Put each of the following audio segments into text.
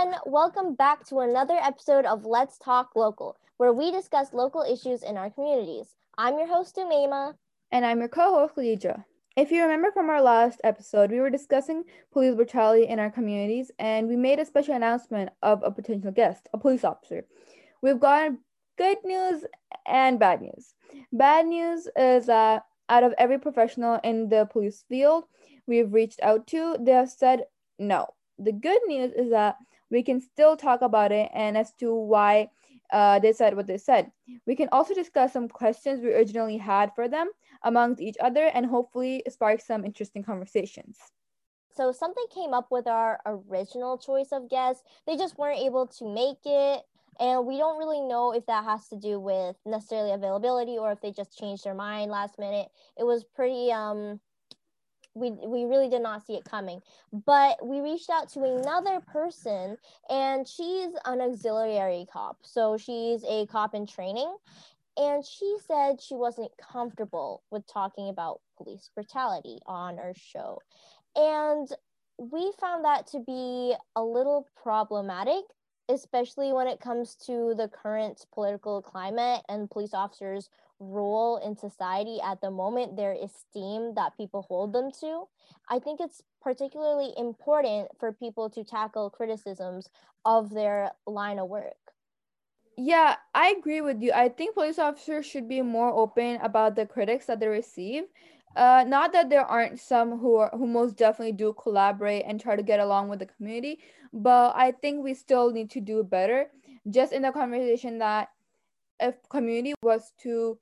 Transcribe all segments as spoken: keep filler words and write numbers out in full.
everyone. Welcome back to another episode of Let's Talk Local, where we discuss local issues in our communities. I'm your host, Umaima. And I'm your co-host, Khadija. If you remember from our last episode, we were discussing police brutality in our communities, and we made a special announcement of a potential guest, a police officer. We've got good news and bad news. Bad news is that out of every professional in the police field we've reached out to, they have said no. The good news is that we can still talk about it and as to why uh, they said what they said. We can also discuss some questions we originally had for them amongst each other and hopefully spark some interesting conversations. So something came up with our original choice of guests. They just weren't able to make it. And we don't really know if that has to do with necessarily availability or if they just changed their mind last minute. It was pretty, um, we, we really did not see it coming. But we reached out to another person, and she's an auxiliary cop. So she's a cop in training. And she said she wasn't comfortable with talking about police brutality on our show. And we found that to be a little problematic, especially when it comes to the current political climate and police officers' role in society at the moment, their esteem that people hold them to. I think it's particularly important for people to tackle criticisms of their line of work. Yeah, I agree with you. I think police officers should be more open about the critics that they receive. Uh, not that there aren't some who are who most definitely do collaborate and try to get along with the community, but I think we still need to do better. Just in the conversation that if community was to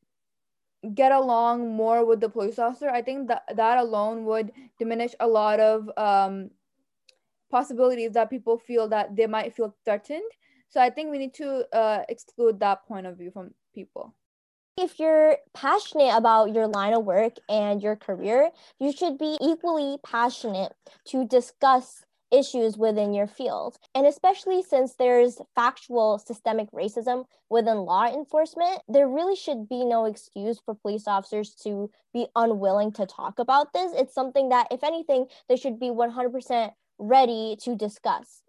get along more with the police officer, I think that that alone would diminish a lot of um, possibilities that people feel that they might feel threatened. So I think we need to uh, exclude that point of view from people. If you're passionate about your line of work and your career, you should be equally passionate to discuss issues within your field. And especially since there's factual systemic racism within law enforcement, there really should be no excuse for police officers to be unwilling to talk about this. It's something that, if anything, they should be one hundred percent ready to discuss.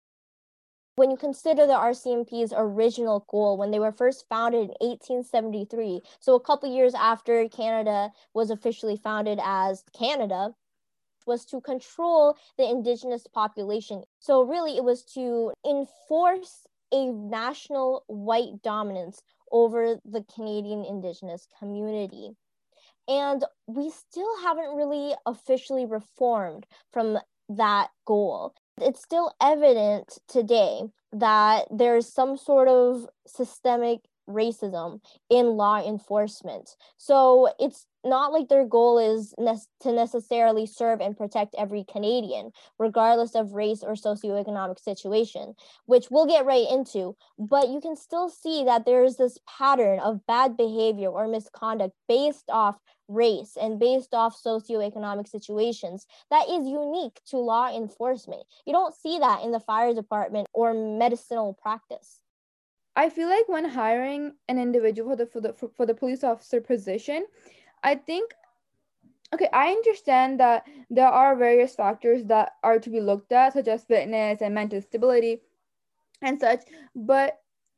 When you consider the R C M P's original goal when they were first founded in eighteen seventy-three, so a couple years after Canada was officially founded as Canada, was to control the Indigenous population. So really it was to enforce a national white dominance over the Canadian Indigenous community. And we still haven't really officially reformed from that goal. It's still evident today that there's some sort of systemic racism in law enforcement. So it's not like their goal is ne- to necessarily serve and protect every Canadian, regardless of race or socioeconomic situation, which we'll get right into. But you can still see that there is this pattern of bad behavior or misconduct based off race and based off socioeconomic situations that is unique to law enforcement. You don't see that in the fire department or medicinal practice. I feel like when hiring an individual for the for the for the police officer position, I think okay, I understand that there are various factors that are to be looked at, such as fitness and mental stability and such, but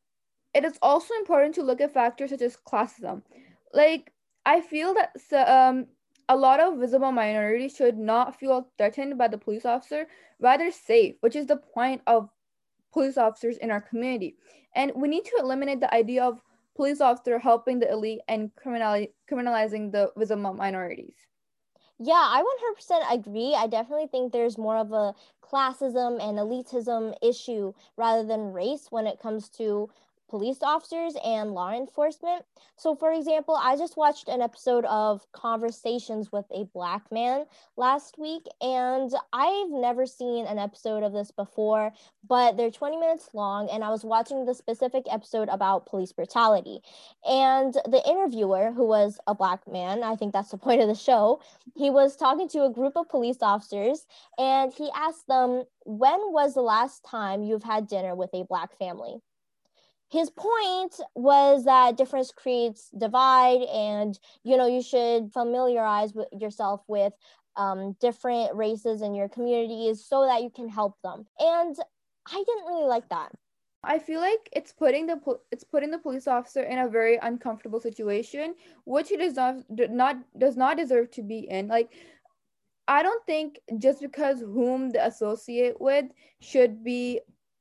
it is also important to look at factors such as classism. Like, I feel that um, a lot of visible minorities should not feel threatened by the police officer, rather safe, which is the point of police officers in our community. And we need to eliminate the idea of police officer helping the elite and criminali- criminalizing the visible minorities. Yeah, I one hundred percent agree. I definitely think there's more of a classism and elitism issue rather than race when it comes to police officers and law enforcement. So, for example, I just watched an episode of Conversations with a Black Man last week, and I've never seen an episode of this before, but they're twenty minutes long, and I was watching the specific episode about police brutality. And the interviewer, who was a Black man, I think that's the point of the show, he was talking to a group of police officers, and he asked them, when was the last time you've had dinner with a Black family? His point was that difference creates divide, and you know you should familiarize with yourself with um, different races in your communities so that you can help them. And I didn't really like that. I feel like it's putting the po- it's putting the police officer in a very uncomfortable situation, which he does not do not does not deserve to be in. Like, I don't think just because whom they associate with should be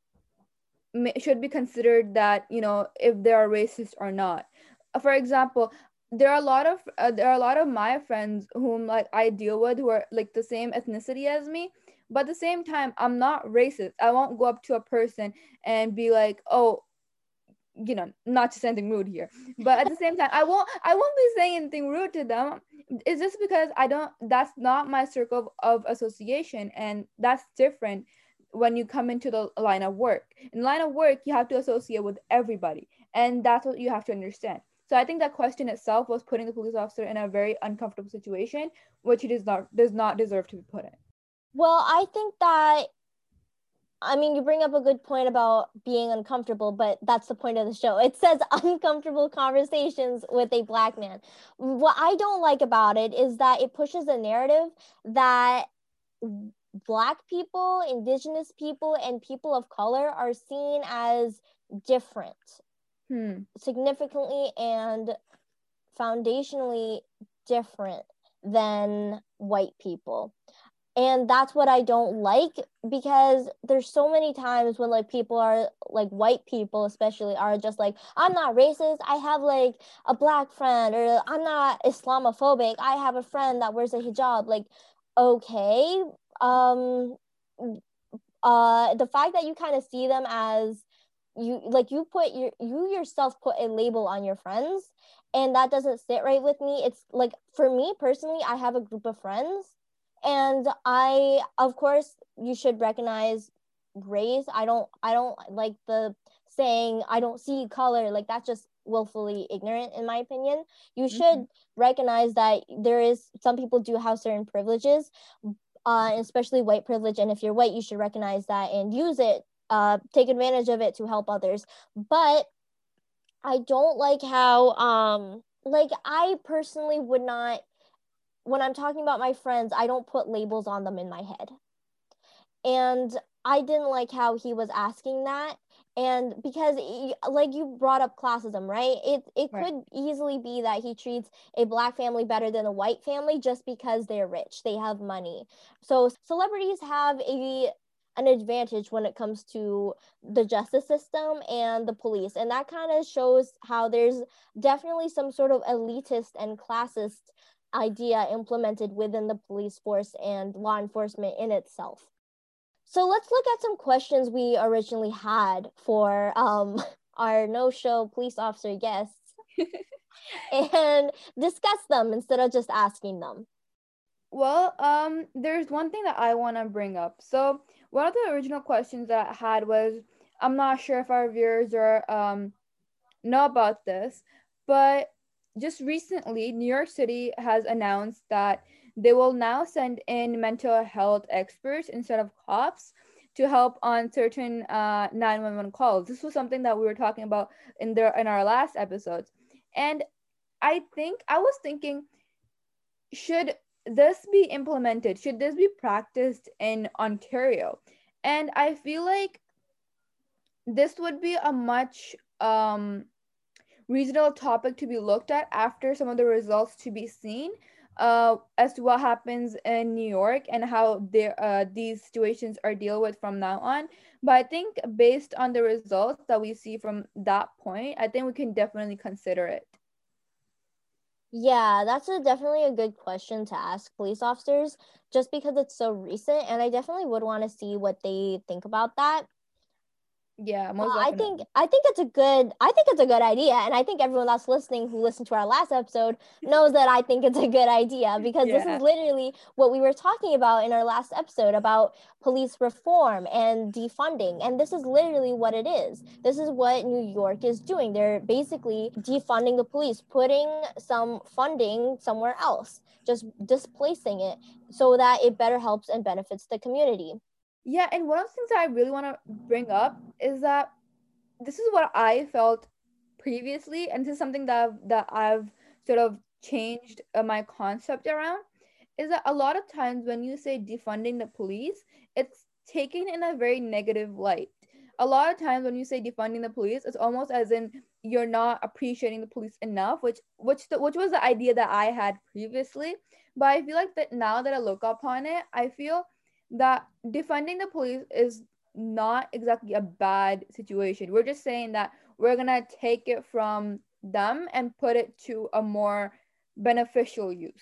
ma- should be considered that, you know, if they are racist or not. For example, there are a lot of uh, there are a lot of my friends whom like I deal with who are like the same ethnicity as me, but at the same time I'm not racist. I won't go up to a person and be like, oh, you know, not to say anything rude here, but at the same time I won't I won't be saying anything rude to them. It's just because I don't that's not my circle of, of association, and that's different when you come into the line of work. In line of work, you have to associate with everybody, and that's what you have to understand. So I think that question itself was putting the police officer in a very uncomfortable situation, which he does not does not deserve to be put in. Well, I think that, I mean, you bring up a good point about being uncomfortable, but that's the point of the show. It says uncomfortable conversations with a Black man. What I don't like about it is that it pushes a narrative that Black people, Indigenous people, and people of color are seen as different, Hmm. significantly and foundationally different than white people. And that's what I don't like, because there's so many times when like people are like white people especially are just like, I'm not racist, I have like a Black friend, or I'm not Islamophobic, I have a friend that wears a hijab. Like, okay, um uh the fact that you kind of see them as, you like you put your you yourself put a label on your friends, and that doesn't sit right with me. It's like, for me personally, I have a group of friends, and I, of course, you should recognize race. I don't I don't like the saying I don't see color. Like, that's just willfully ignorant in my opinion. You should Mm-hmm. recognize that there is, some people do have certain privileges, uh, especially white privilege, and if you're white, you should recognize that and use it, uh, take advantage of it to help others. But I don't like how, um, like, I personally would not, when I'm talking about my friends, I don't put labels on them in my head. And I didn't like how he was asking that. And because, like, you brought up classism, right? It it Right. could easily be that he treats a Black family better than a white family just because they're rich, they have money. So celebrities have a an advantage when it comes to the justice system and the police, and that kind of shows how there's definitely some sort of elitist and classist idea implemented within the police force and law enforcement in itself. So let's look at some questions we originally had for um, our no-show police officer guests and discuss them instead of just asking them. Well, um, there's one thing that I want to bring up. So one of the original questions that I had was, I'm not sure if our viewers are um know about this, but just recently, New York City has announced that they will now send in mental health experts instead of cops to help on certain uh nine one one calls. This was something that we were talking about in the in our last episodes, and I think I was thinking, should this be implemented? Should this be practiced in Ontario? And I feel like this would be a much um, reasonable topic to be looked at after some of the results to be seen, uh, as to what happens in New York and how there uh, these situations are dealt with from now on. But I think based on the results that we see from that point, I think we can definitely consider it. Yeah, that's a definitely a good question to ask police officers, just because it's so recent, and I definitely would want to see what they think about that. Yeah, Well, most I think definitely. I think it's a good I think it's a good idea, and I think everyone that's listening who listened to our last episode knows that I think it's a good idea, because this Yeah. is literally what we were talking about in our last episode about police reform and defunding, and this is literally what it is. This is what New York is doing. They're basically defunding the police, putting some funding somewhere else, just displacing it so that it better helps and benefits the community. Yeah, and one of the things that I really want to bring up is that this is what I felt previously, and this is something that I've, that I've sort of changed uh, my concept around, is that a lot of times when you say defunding the police, it's taken in a very negative light. A lot of times when you say defunding the police, it's almost as in you're not appreciating the police enough, which which the, which was the idea that I had previously. But I feel like that now that I look upon it, I feel that defunding the police is not exactly a bad situation. We're just saying that we're gonna take it from them and put it to a more beneficial use.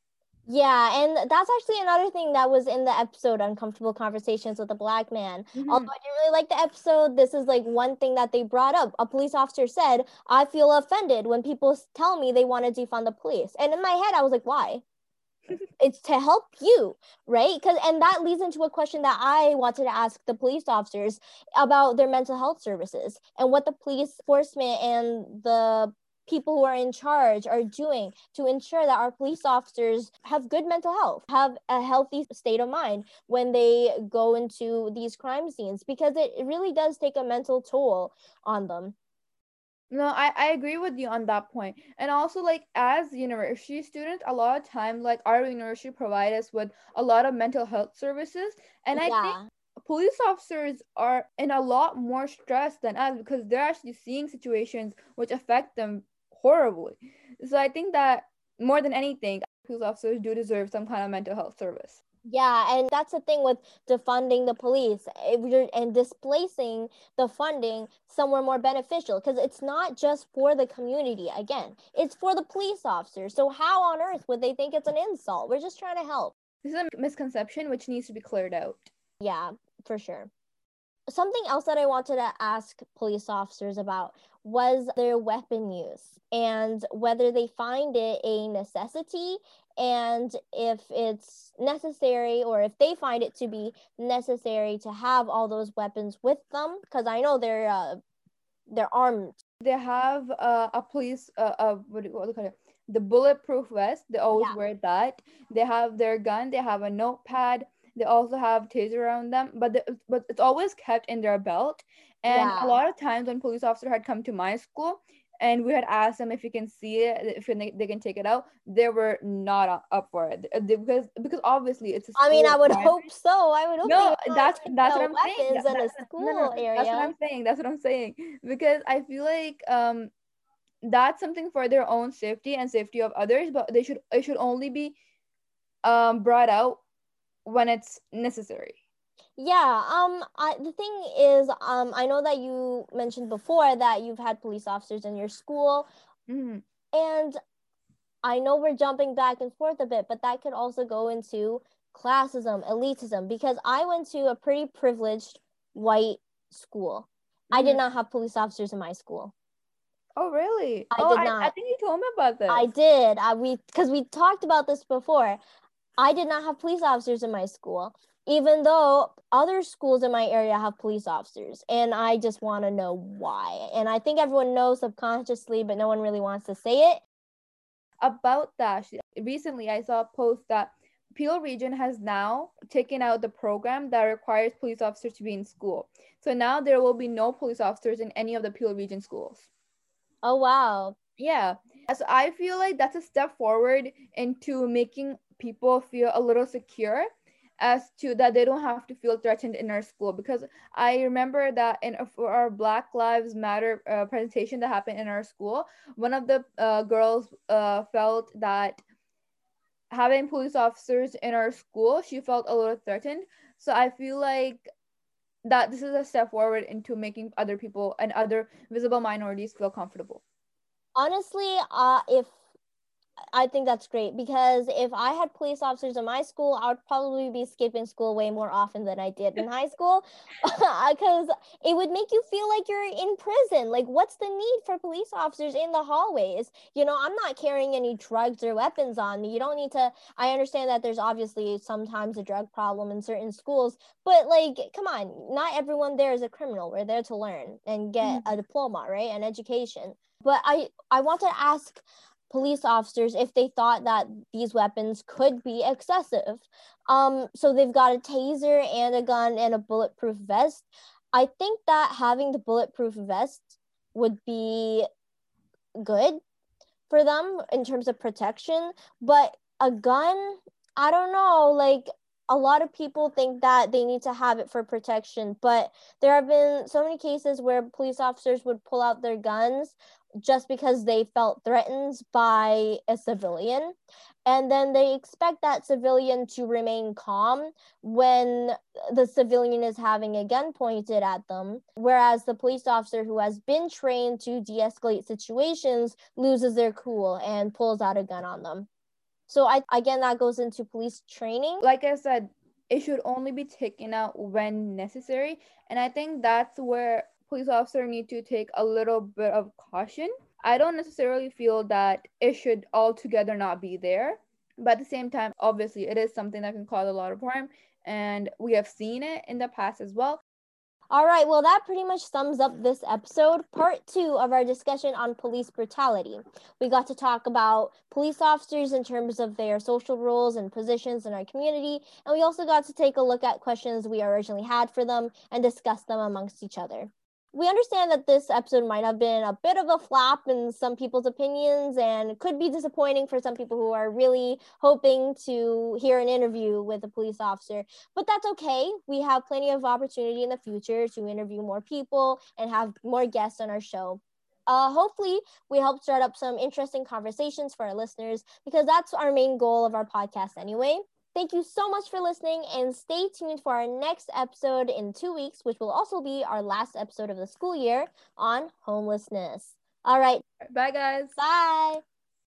Yeah, and that's actually another thing that was in the episode Uncomfortable Conversations with a Black Man. Mm-hmm. Although I didn't really like the episode, this is like one thing that they brought up. A police officer said, I feel offended when people tell me they want to defund the police. And in my head, I was like, why? It's to help you, right? Because and that leads into a question that I wanted to ask the police officers about their mental health services and what the police enforcement and the people who are in charge are doing to ensure that our police officers have good mental health, have a healthy state of mind when they go into these crime scenes, because it, it really does take a mental toll on them. No, I, I agree with you on that point. And also, like, as university students, a lot of time, like, our university provide us with a lot of mental health services. And I yeah. think police officers are in a lot more stress than us because they're actually seeing situations which affect them horribly. So I think that more than anything, police officers do deserve some kind of mental health service. Yeah, and that's the thing with defunding the police and displacing the funding somewhere more beneficial, because it's not just for the community. Again, it's for the police officers. So how on earth would they think it's an insult? We're just trying to help. This is a misconception which needs to be cleared out. Yeah, for sure. Something else that I wanted to ask police officers about was their weapon use and whether they find it a necessity, and if it's necessary, or if they find it to be necessary to have all those weapons with them, because I know they're uh, they're armed. They have uh, a police uh, uh what do you, what do you call it? The bulletproof vest. They always yeah. wear that. They have their gun. They have a notepad. They also have taser around them, but the, but it's always kept in their belt. And yeah. a lot of times when police officer had come to my school and we had asked them if you can see it, if they can take it out, they were not up for it because because obviously it's a school. I mean, I would crime. hope so. I would hope. No, that's that's what I'm saying. That, in a school no, no, area. That's what I'm saying. That's what I'm saying. Because I feel like um, that's something for their own safety and safety of others, but they should it should only be um brought out when it's necessary. Yeah, um, I, the thing is, um, I know that you mentioned before that you've had police officers in your school, mm-hmm. and I know we're jumping back and forth a bit, but that could also go into classism, elitism, because I went to a pretty privileged white school. Mm-hmm. I did not have police officers in my school. Oh, really? I oh, did not. I, I think you told me about this. I did. I, we, because we talked about this before. I did not have police officers in my school, even though other schools in my area have police officers, and I just want to know why. And I think everyone knows subconsciously, but no one really wants to say it. About that, recently I saw a post that Peel Region has now taken out the program that requires police officers to be in school. So now there will be no police officers in any of the Peel Region schools. Oh, wow. Yeah. So I feel like that's a step forward into making people feel a little secure as to that they don't have to feel threatened in our school. Because I remember that in for our Black Lives Matter uh, presentation that happened in our school, one of the uh, girls uh, felt that having police officers in our school, she felt a little threatened. So I feel like that this is a step forward into making other people and other visible minorities feel comfortable. Honestly, uh, if I think that's great, because if I had police officers in my school, I would probably be skipping school way more often than I did in high school, because it would make you feel like you're in prison. Like, what's the need for police officers in the hallways? You know, I'm not carrying any drugs or weapons on me. You don't need to. I understand that there's obviously sometimes a drug problem in certain schools, but like, come on, not everyone there is a criminal. We're there to learn and get mm-hmm. a diploma, right? An education. But I, I want to ask police officers if they thought that these weapons could be excessive. Um, so they've got a taser and a gun and a bulletproof vest. I think that having the bulletproof vest would be good for them in terms of protection, but a gun, I don't know, like, a lot of people think that they need to have it for protection, but there have been so many cases where police officers would pull out their guns just because they felt threatened by a civilian. And then they expect that civilian to remain calm when the civilian is having a gun pointed at them, whereas the police officer who has been trained to de-escalate situations loses their cool and pulls out a gun on them. So I again, that goes into police training. Like I said, it should only be taken out when necessary. And I think that's where police officers need to take a little bit of caution. I don't necessarily feel that it should altogether not be there. But at the same time, obviously, it is something that can cause a lot of harm. And we have seen it in the past as well. All right, well, that pretty much sums up this episode, part two of our discussion on police brutality. We got to talk about police officers in terms of their social roles and positions in our community, and we also got to take a look at questions we originally had for them and discuss them amongst each other. We understand that this episode might have been a bit of a flop in some people's opinions and could be disappointing for some people who are really hoping to hear an interview with a police officer. But that's okay. We have plenty of opportunity in the future to interview more people and have more guests on our show. Uh, hopefully, we help start up some interesting conversations for our listeners, because that's our main goal of our podcast anyway. Thank you so much for listening, and stay tuned for our next episode in two weeks, which will also be our last episode of the school year on homelessness. All right. Bye, guys. Bye.